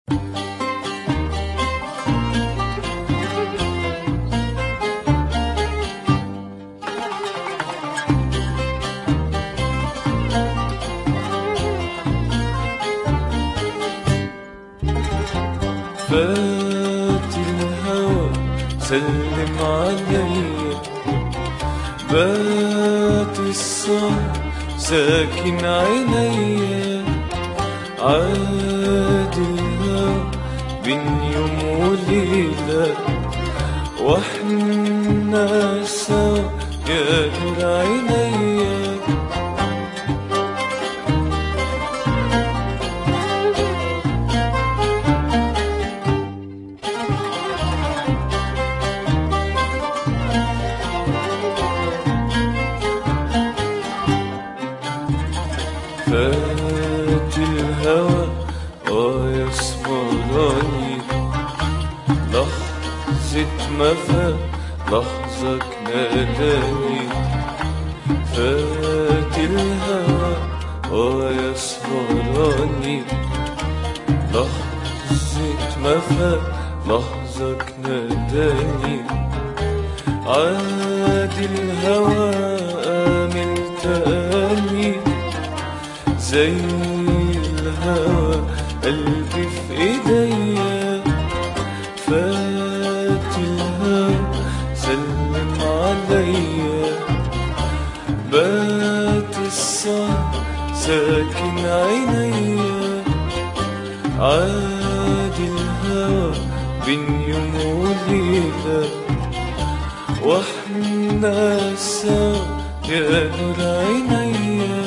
فات الهوى سلم عليا، بات السهر ساكن عينيا، عاد الهوى بين يوم وليلة، واحنا سوا يا نور عينيا. فات الهوى يا صفراني، لحظة ما فات لحظة ناداني. فات الهوى يا صفراني، لحظة ما فات لحظة ناداني. عاد الهوى آمل تاني، زي الهوى قلبي في ايديا. فات الهوى سلم عليا، بات السهر ساكن عينيا، عاد الهوى بين يوم وليلة، واحنا سوا يا نور عينيا.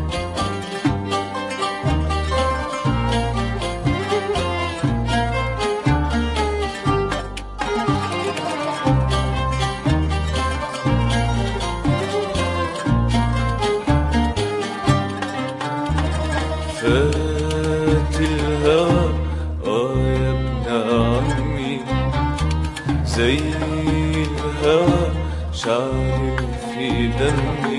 فات الهوى يا ابن عمي، زي الهوى شعر في دمي.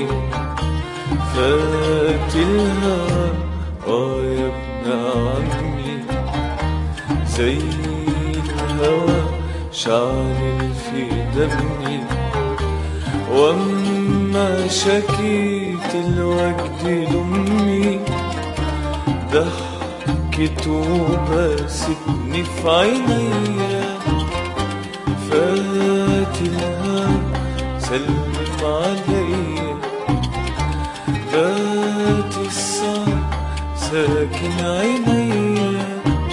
فات الهوى يا ابن عمي، زي الهوى شعر في دمي. واما شكيت الوجد لأمي، ضحكت وبستني في عينيا. فات الهوى سلم عليا، بات السهر ساكن عينيا،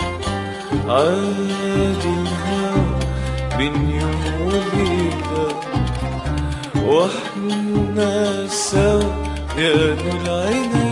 عاد الهوى بين يوم وليلة، واحنا سوا يا نور عينيا.